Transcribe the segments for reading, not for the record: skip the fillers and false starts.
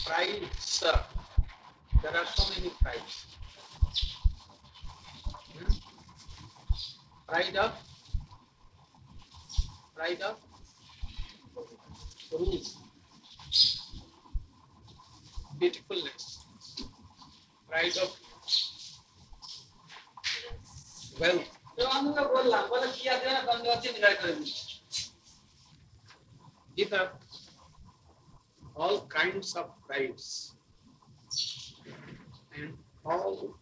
prides. There are so many prides. Pride of rules, beautifulness, pride of wealth. These are all kinds of prides and all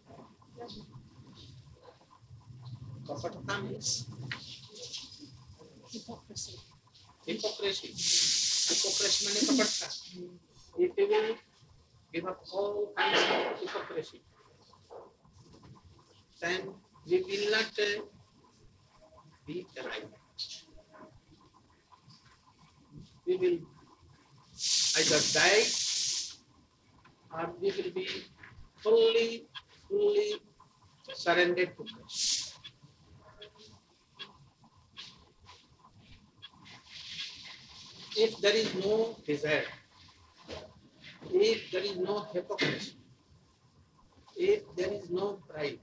kapatata means hypocrisy. Hypocrisy means kapatata. If you will give up all kinds of hypocrisy, then we will not be alive. We will either die or we will be fully surrendered to Christ. If there is no desire, if there is no hypocrisy, if there is no pride,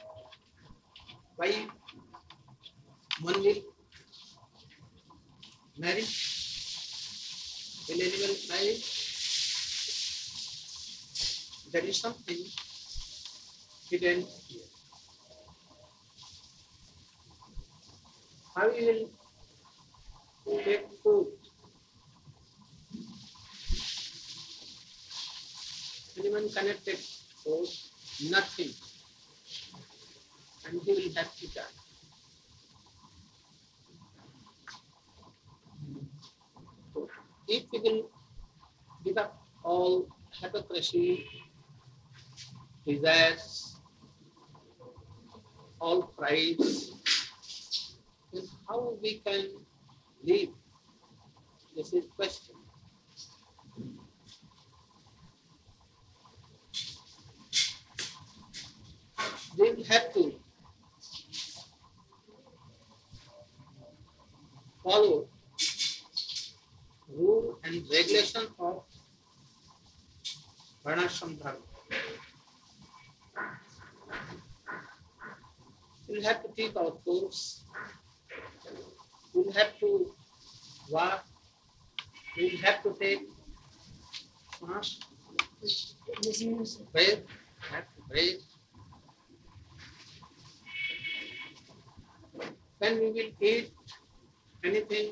why one will marry? Will anyone marry? There is something hidden here. How you will take food? Anyone connected food? Nothing. And he will have to die. So if we will give up all hypocrisy, desires, all prides, then how we can live? This is question. We will have to follow rule and regulation of Varnashram Dharma. We'll have to take our course. We'll have to walk. We'll have to take fast. Breathe. Have to breathe. When we will eat anything,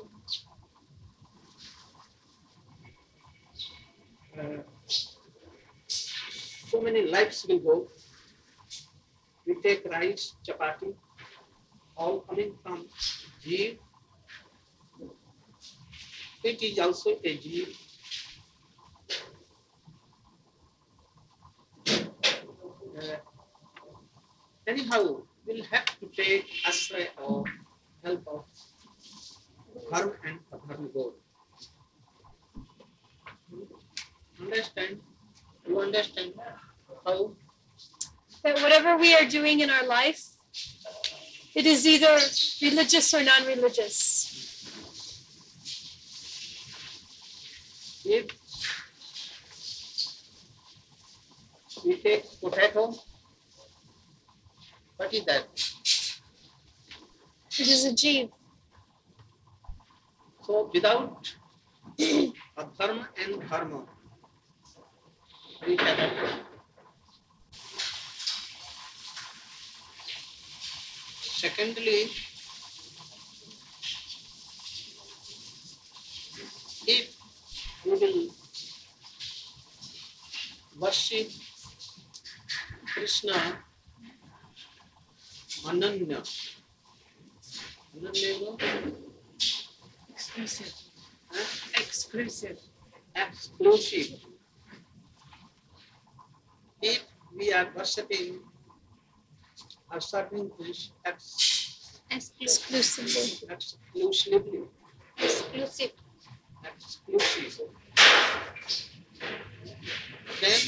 so many lives will go. We take rice, chapati, all coming from jeev. It is also a jeev. Anyhow, we'll have to take asray or help of dharma and adharma both. Understand? You understand how? That whatever we are doing in our life, it is either religious or non-religious. If we take potato, what is that? It is a jeev. So without adharma and dharma, we cannot. Secondly, if we will worship Krishna Ananya, Exclusive. exclusive. If we are worshipping or serving Krishna Exclusively. exclusively, Exclusive. then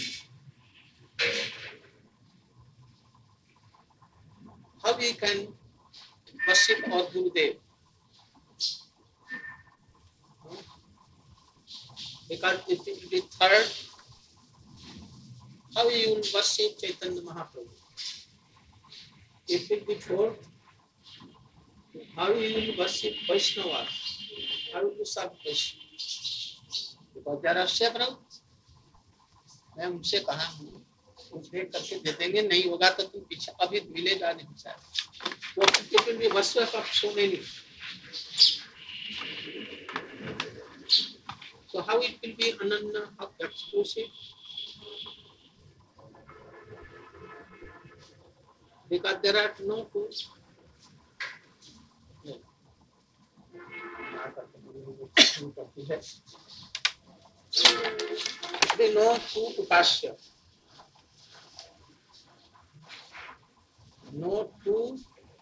how we can worship our Gurudev? Because it will be third how you will worship Chaitanya Mahaprabhu? It will be fourth. How you will worship Vaishnava? How will you serve Vaishnava? Because there are several. मैं उनसे कहा हूँ कुछ देख करके दे देंगे, नहीं होगा तो तुम पीछे अभी मिलेगा नहीं शायद. So it will be worship of so many. So how it will be ananya of exclusive? Because there are no two. They know two upasya. No two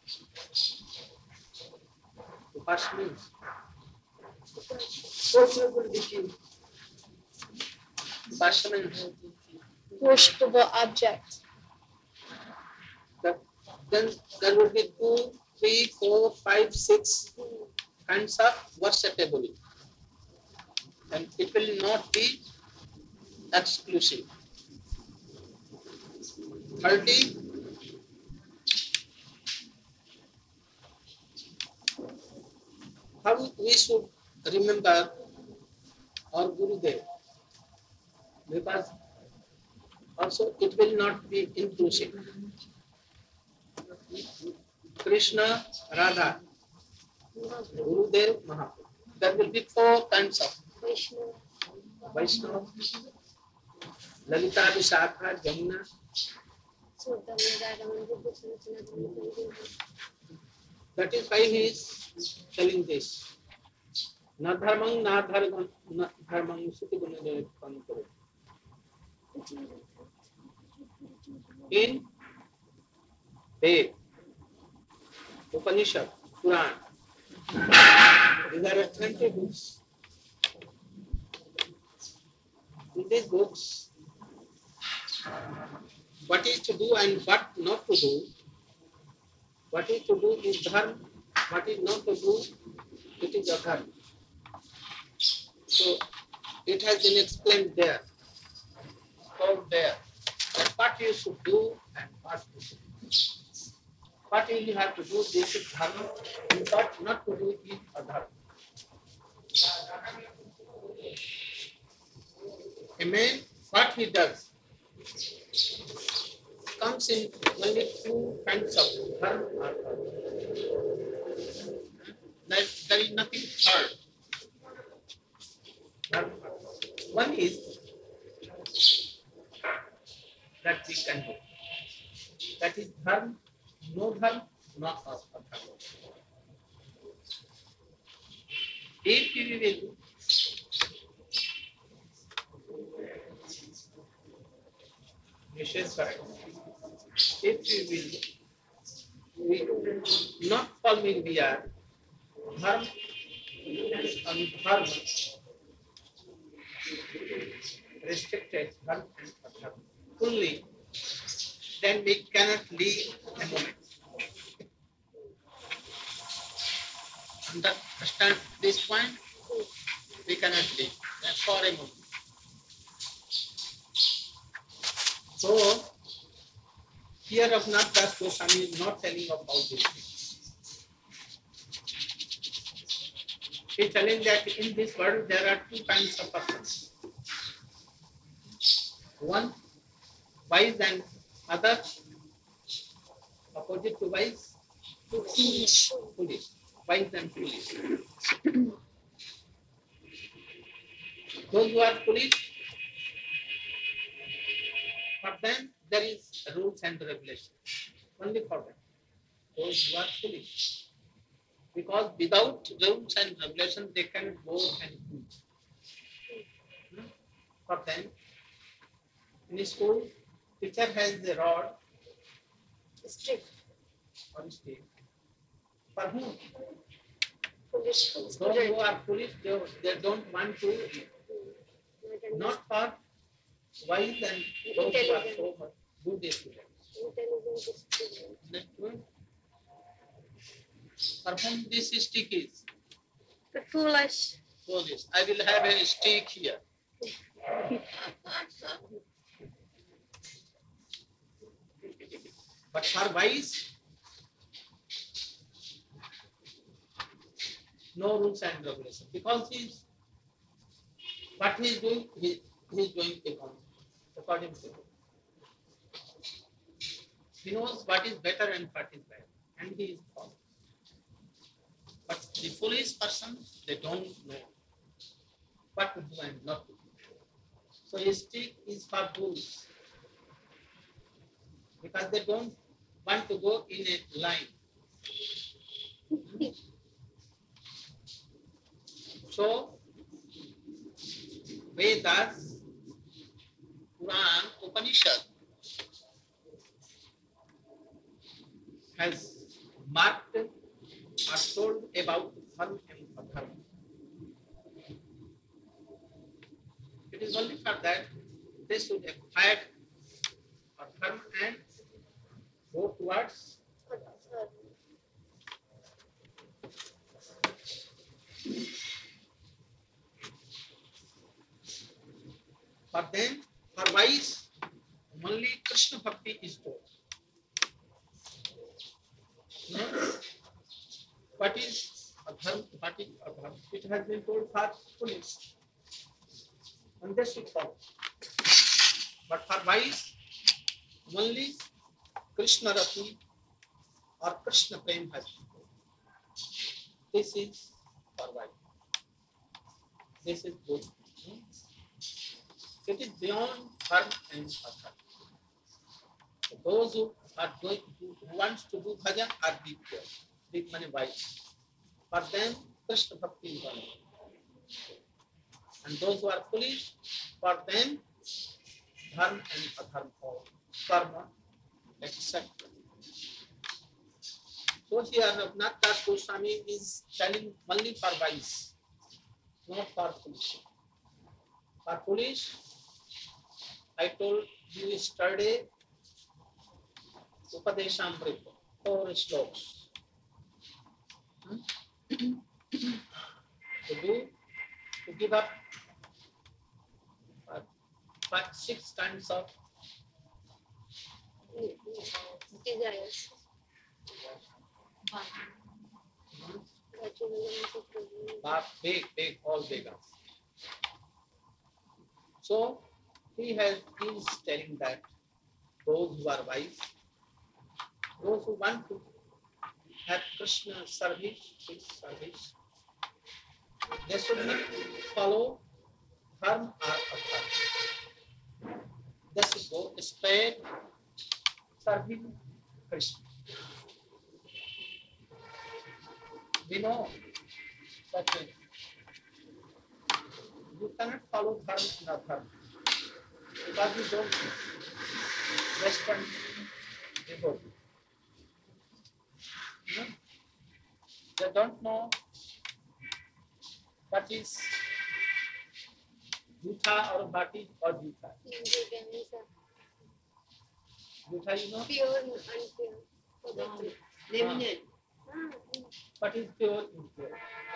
upasya means possible between upasya means Worshipable object. then there will be 2, 3, 4, 5, 6 kinds of worshipability. And it will not be exclusive. 30. How we should remember our Gurudev, because also it will not be inclusive. Krishna, Radha, Gurudev, Mahaprabhu. There will be 4 kinds of Vaishnava, Lalita, Vishakha, Jamuna. That is why he is telling this. Na dharmang, na dharmang, suti gunade pankaro. In Ved, Upanishad, Quran, these are authentic books. In these books, what is to do and what not to do, what is to do is dharma, what is not to do, it is adharma. So it has been explained there, told there, that what you should do and what you should do. What you have to do, this is dharma, and what not to do is adharma. A man, what he does, comes in only 2 kinds of dharma or dharma. There is nothing third. One is that we can do. That is dharma, no dharma, not adharma. If we will if we will not following the dharma and dharma, restricted dharma and adharma fully, then we cannot live a moment. Understand this point? We cannot live for a moment. So, here Raghunath Das Goswami is not telling about these things. He is telling that in this world there are 2 kinds of persons. One, wise, and other, opposite to wise, foolish. Wise and foolish. Those who are foolish, for them there is rules and regulations. Only for them. Those who are foolish. Because without rules and regulations they can go and do. For them, in school, teacher has the rod, stick or stick. For whom? Foolish. Those who are foolish, they don't want to, not for wise and those who are so much good students. For whom this stick is? The foolish. Foolish. I will have a stick here. But for wise, no rules and regulations, because what he is doing, he is doing according to him. He knows what is better and what is bad, and he is following. But the foolish person, they don't know what to do and not to do. So his stick is for fools, because they don't want to go in a line. So Vedas, Quran, Upanishad has marked or told about dharma and adharma. It is only for that they should acquire adharma and go towards. But then, for wise, only Krishna Bhakti is told. No? What is adharma? What is adharma? It has been told for foolish, and they should follow. But for wise, only Krishna Rati or Krishna Prem has been told. This is for wise. This is good. It is beyond dharma and adharma. Those who are going, who wants to do bhajan are big pure, big money wise. For them, Krishna Bhakti is one. And those who are foolish, for them, dharma and adharma or karma, etc. So here Raghunath Das Goswami is telling only for wise, not for foolish. For foolish, I told you yesterday, Upadeshamrita, 4 sloks. To give up 6 kinds of desires. Big, all Vedas. So he is telling that those who are wise, those who want to have Krishna service, his service, they should not follow dharma or adharma. They should go straight serving Krishna. We know that you cannot follow dharma and adharma because you don't Western devotee. No? They don't know what is Jutha or Bhati or Jutha. Jutha, you know? Pure and unpure. Limited. What is pure and impure?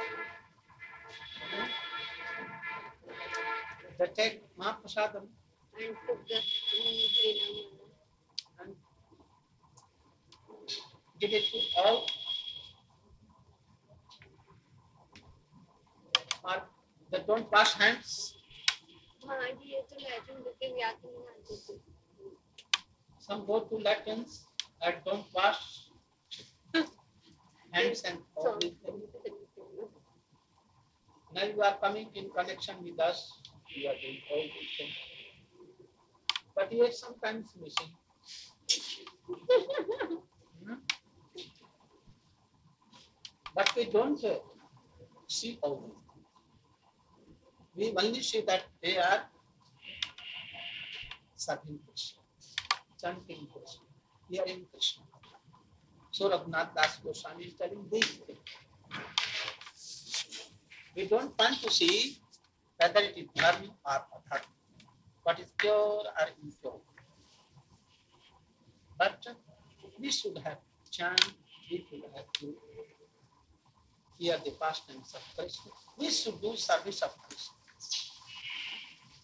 They take Mahaprasadam And put the Harinam. and give it to all, or they don't wash hands. Some go to Latins and don't wash hands and all these things. Now you are coming in connection with us, you are doing all these things. But you are sometimes missing. But we don't see all these. We only see that they are serving Krishna, chanting Krishna, hearing Krishna. So Raghunath Das Goswami is telling this thing. We don't want to see whether it is dharma or adharma, what is pure or impure. But we should have chant, we should have to hear the pastimes of Krishna. We should do service of Krishna.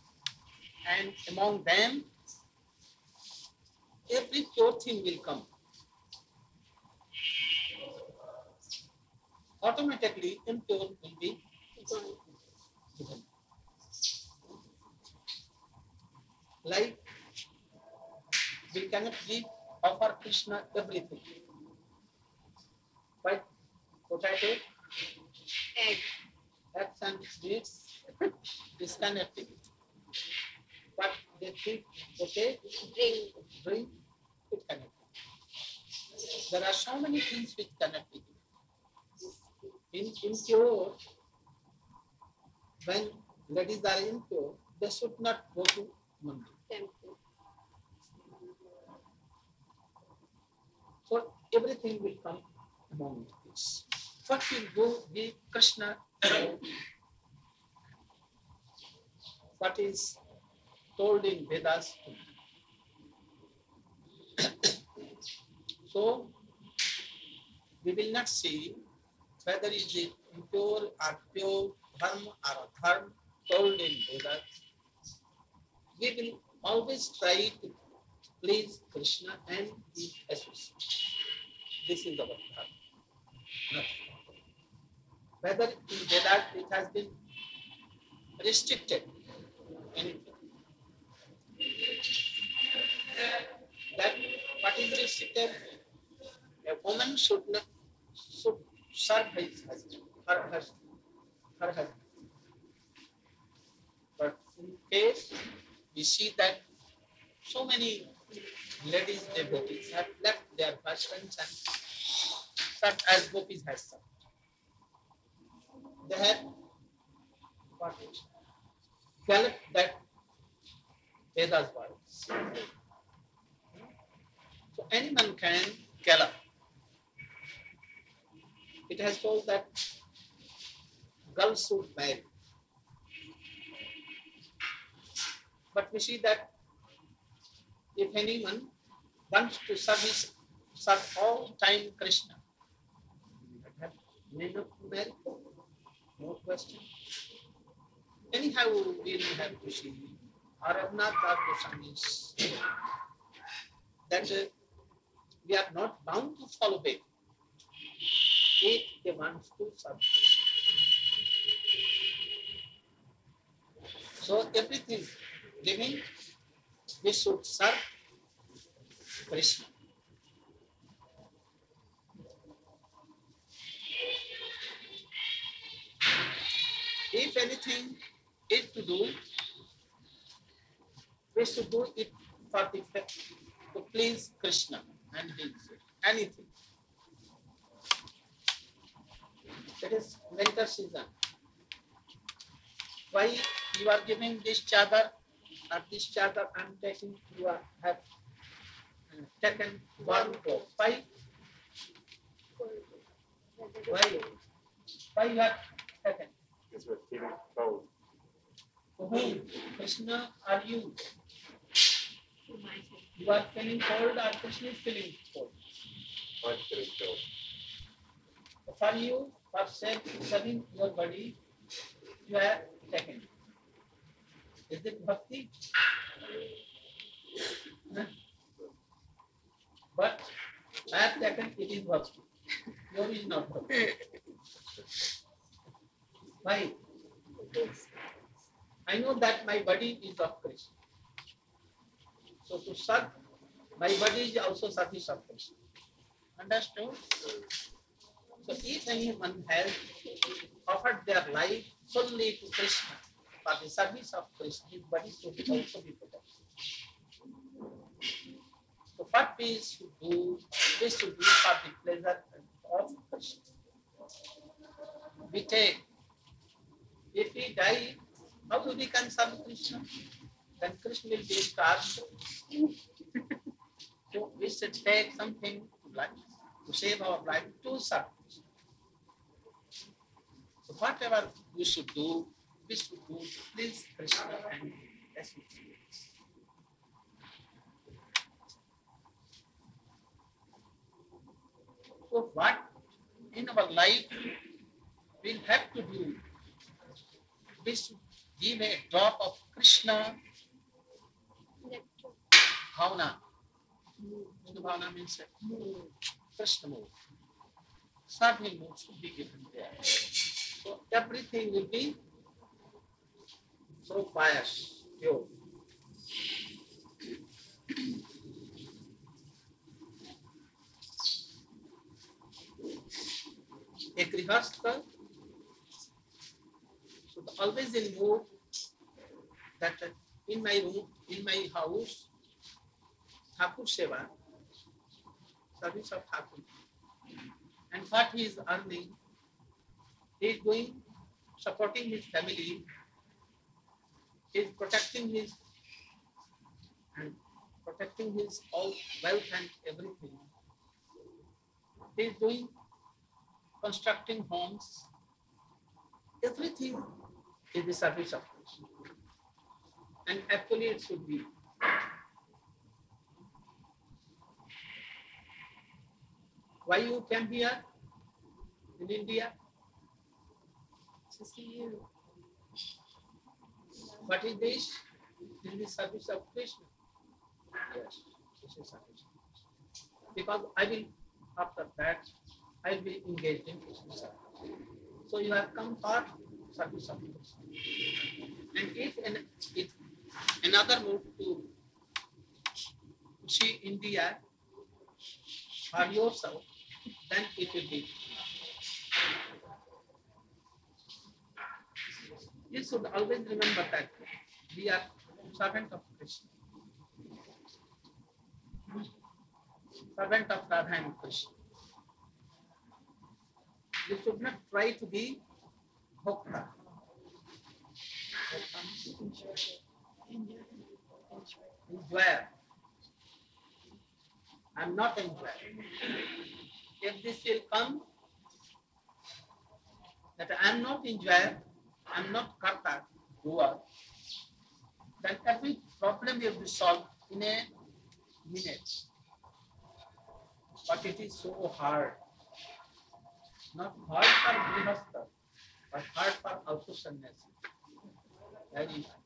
And among them, every pure thing will come. automatically impure will be given. Like we cannot give offer Krishna everything. But potato, Egg. eggs and sweets, this kind of thing. But they think, okay, drink, it cannot. There are so many things which cannot be given. Impure, when ladies are impure, they should not go to mandir. Temple. So everything will come among this. What will go be Krishna? What is told in Vedas? So we will not see whether is it impure or pure, dharma or adharma told in Vedas. We will always try to please Krishna and his associates. This is our dharma. Nothing. Whether in Vedas it has been restricted, anything. That what is restricted? A woman should serve his husband, her husband. But in case we see that so many ladies devotees have left their husbands and served as gopis has served. They have what? Galloped that Vedas words. So anyone can gallop. It has told that girls should marry. But we see that if anyone wants to serve all time Krishna, may not marry, no question. Anyhow, we will have to see Aravnath Goswami's that we are not bound to follow them if they want to serve. So everything living, we should serve Krishna. If anything is to do, we should do it for the to please Krishna and his anything. It is winter season. Why you are giving this chadar or this chadar I am taking, you are have taken one coat. Why? Why you have taken? Because we're feeling cold. To whom? Krishna are you? You are feeling cold or Krishna is feeling cold? I'm feeling cold. For you, for serving your body, you are taken. Is it bhakti? Huh? But I have taken, it is bhakti. Your is not bhakti. Why? I know that my body is of Krishna. So to serve, my body is also service of Krishna. Understood? So if anyone has offered their life fully to Krishna for the service of Krishna, his body should also be protected. So what we should do, we should do for the pleasure of Krishna. We take, if we die, how we can serve Krishna? Then Krishna will be starved. So we should take something to save our life to serve Krishna. So whatever we should do to please Krishna and associates. So what in our life we'll have to do, we should give a drop of Krishna bhavana. Krishna bhavana means Krishna move. serving mood should be given there. So everything will be so pious, pure. A grihastha should always in mood that in my room, in my house, Thakur Seva, service of Thakur. And what he is earning, he is doing, supporting his family, he is protecting his all wealth and everything. He is doing, constructing homes, everything is the service of Krishna. And actually it should be. Why you came here in India? To see you. What is this? This is the service of Krishna. Yes, this is service of Krishna. Because I will, after that, I will be engaged in Krishna service. So you have come for service of Krishna. And if another mood to see India for yourself, then it will be. You should always remember that we are servant of Krishna, servant of Radha and Krishna. You should not try to be bhokta. Enjoyer. I am not enjoyer. If this will come, that I am not enjoyer, I am not karta, doer, then every problem will be solved in a minute. But it is so hard. Not hard for grihastha, but hard for also sannyasi. Very hard.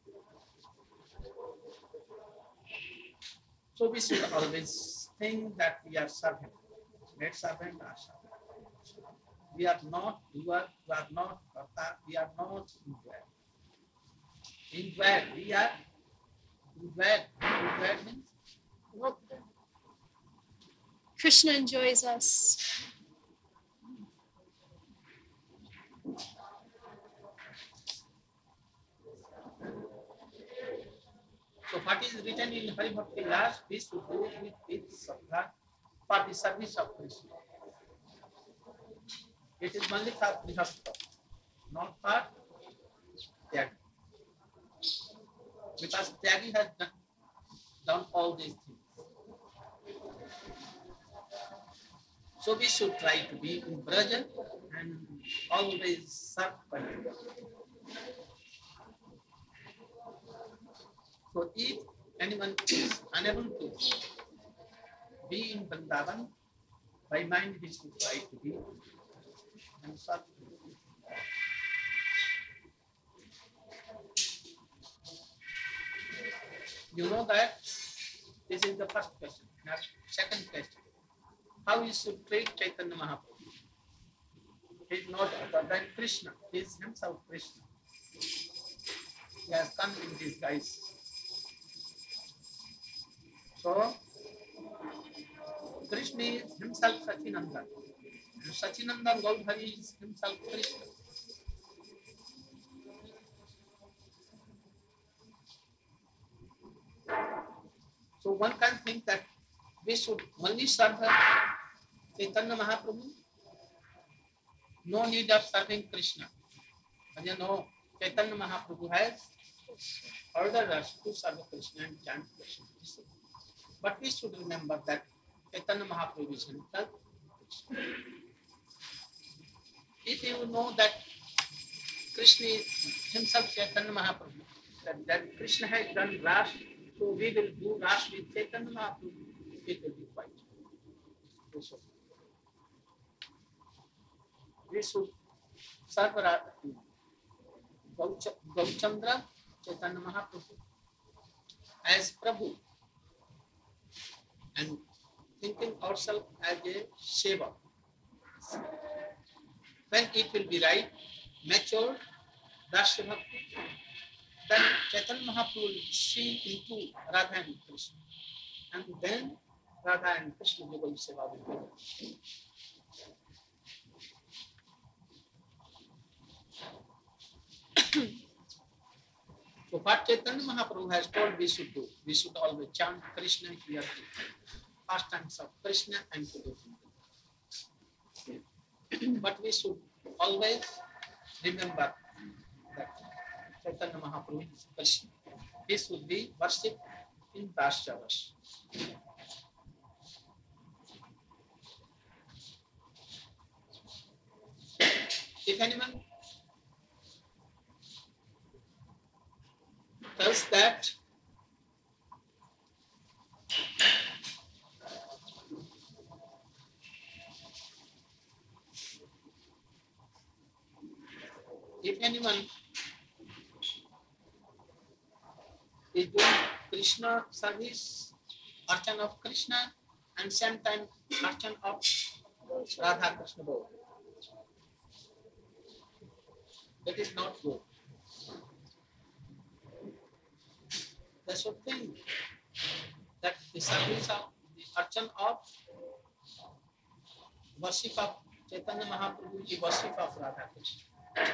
So we should always think that we are servant. Let servant are servant. We are not doer, we are not karta, we are not enjoyer. Enjoyer, we are enjoyer. Enjoyer means Krishna enjoys us. so what is written in Hari Bhakti Vilas, we should do with Sattva for the service of Krishna. It is only for grihastha, not for Tyagi. Because Tyagi has done all these things. So we should try to be in Braja and always serve Krishna. So if anyone is unable to be in Vrindavan, by mind he should try to be and serve. You know that this is the first question. Now, second question. How you should treat Chaitanya Mahaprabhu? He is not other than Krishna. He is himself Krishna. He has come in disguise. So, Krishna is himself Sachinandan. And Sachinandan Gaudhari is himself Krishna. So one can think that we should only serve Chaitanya Mahaprabhu. No need of serving Krishna. And you know, Chaitanya Mahaprabhu has ordered us to serve Krishna and chant Krishna. But we should remember that Chaitanya Mahaprabhu is himself Krishna. If you know that Krishna is himself Chaitanya Mahaprabhu, that Krishna has done Ras, so we will do Ras with Chaitanya Mahaprabhu, it will be quite. We should serve Gaurachandra Chaitanya Mahaprabhu as Prabhu and thinking ourselves as a Seva, When it will be right, mature, Rasa Bhakti, then Chaitanya Mahaprabhu will see into Radha and Krishna. And then Radha and Krishna Yugal Seva will begin. So what Chaitanya Mahaprabhu has told we should do, we should always chant Krishna here, pastimes of Krishna and to do. But we should always remember that Chaitanya Mahaprabhu is Krishna. He should be worshipped in Dashavas. If anyone tells that if anyone is doing Krishna service, archan of Krishna, and same time archan of Radha Krishna both, that is not good. They should think that the service of the archan of worship of Chaitanya Mahaprabhu is worship of Radha Krishna.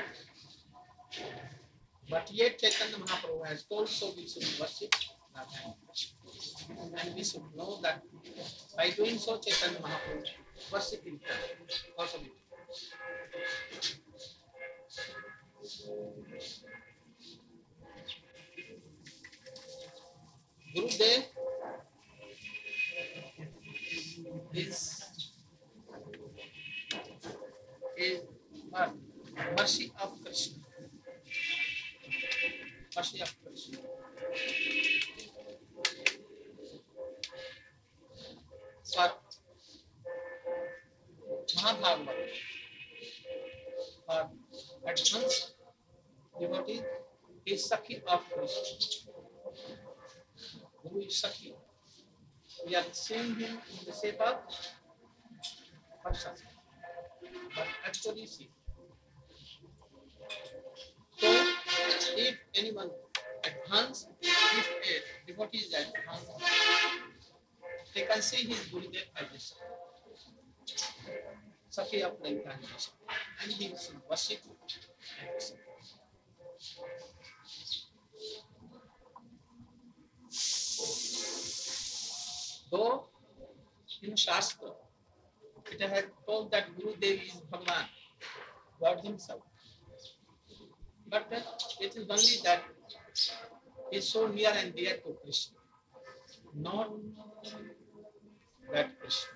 But yet Chaitanya Mahaprabhu has told so we should worship Radha and Krishna. And we should know that by doing so Chaitanya Mahaprabhu worship him also. Gurudev is what? Mercy of Krishna. Mercy of Krishna. For Mahabharata, for advanced devotee is Sakhi of Krishna. Guru is Sakhi. We are seeing him in the shape of person. But actually see. So if anyone advanced, if a devotee is advanced, they can see his Gurudev as this. Sakhi of the incarnation. And he should worship him. Though in Shastra, it has told that Gurudev is Bhagavan, God himself. But it is only that he is so near and dear to Krishna, not that Krishna.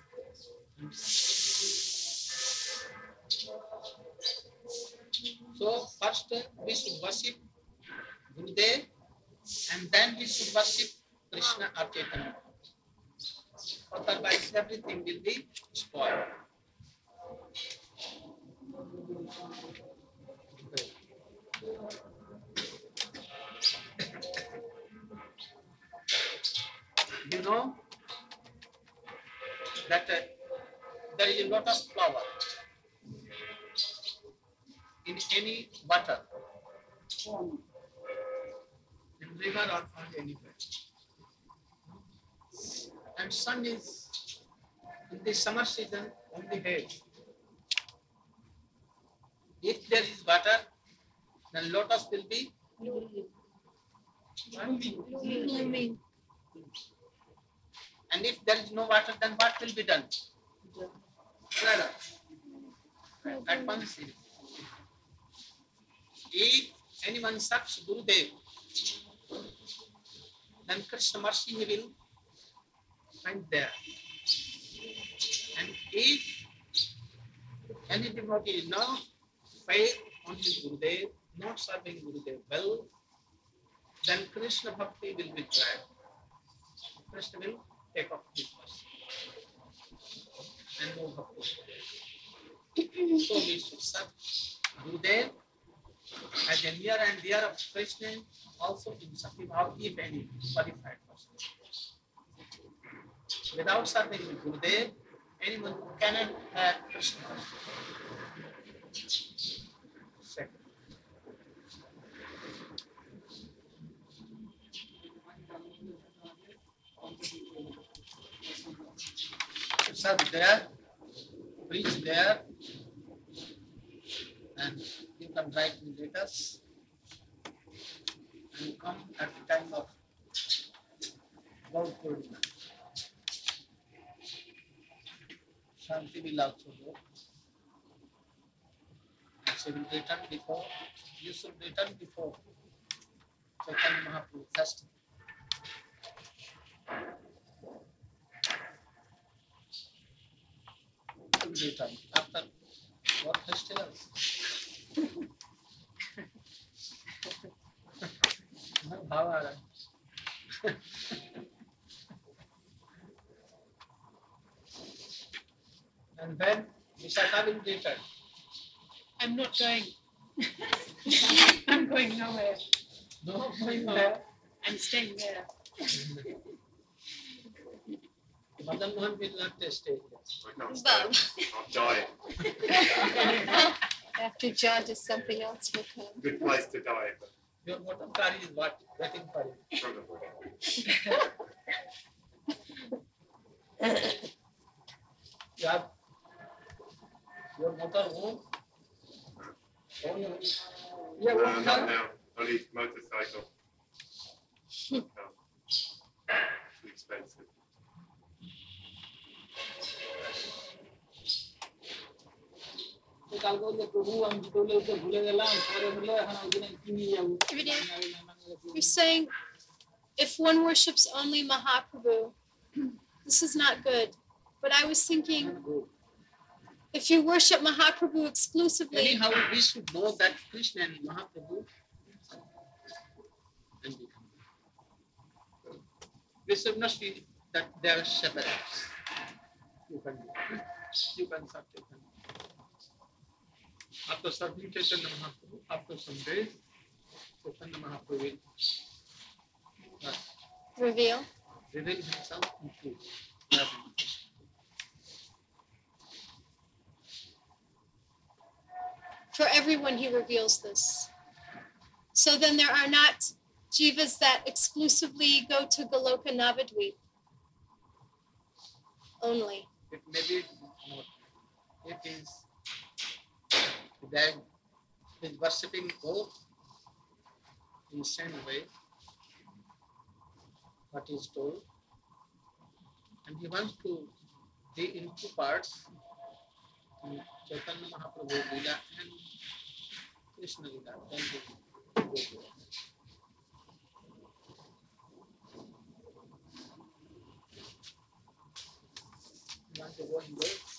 So first we should worship Gurudev and then we should worship Krishna or Chaitanya. Otherwise everything will be spoiled. You know that there is a lot of flower in any water, in river or anywhere. And sun is in the summer season on the head. If there is water, then lotus will be Blooming. and if there is no water, then what will be done? At once, if anyone serves Gurudev, then Krishna mercy he will find there. And if any devotee is not faith on his Gurudev, not serving Gurudev well, then Krishna Bhakti will be tried. Krishna will take off his mercy and no Bhakti. So we should serve Gurudev as a near and dear of Krishna, also in Sakhi Bhav, if any qualified person. Without serving Gurudev, Anyone who cannot have Krishna. Second. Sir, there, reach there, and you can write the letters, and you come at the time of Gaur Purnima. Shanti will also go. She will return before, you should return before Chaitanya Mahaprabhu festival. You will return after what festival? No, Bhava. And then Vishakha will return. I'm not going. I'm going nowhere. No, going there. I'm staying there. Madan Mohan will not stay here. I can't stay. I'll die. After Judge, something else will come. Good place to die. But Your motor car is what? Waiting for you. probably. You have your motor home? Own your- Yeah, No, what not car? now. Only motorcycle. Not car. Too expensive. তো কালকে বললে প্রভু আমি বলে ওকে ভুলে গেলাম পরে বললে এখন ওই দিনে কিনে যাবো You're saying if one worships only Mahaprabhu, this is not good. But I was thinking, if you worship Mahaprabhu exclusively, Anyhow, we should know that Krishna and Mahaprabhu and become. We should not see that they are separate. You can serve Chaitanya. After serving Chaitanya Mahaprabhu, after some days, Chaitanya Mahaprabhu will reveal. reveal himself into loving. For everyone, he reveals this. So then there are not jivas that exclusively go to Goloka Navadvip only. It may be not. It is that is worshipping both in the same way, what is told, and he wants to be in two parts, Chaitanya Mahaprabhu Leela and Krishna Leela. Then he will go there. You want to go and go?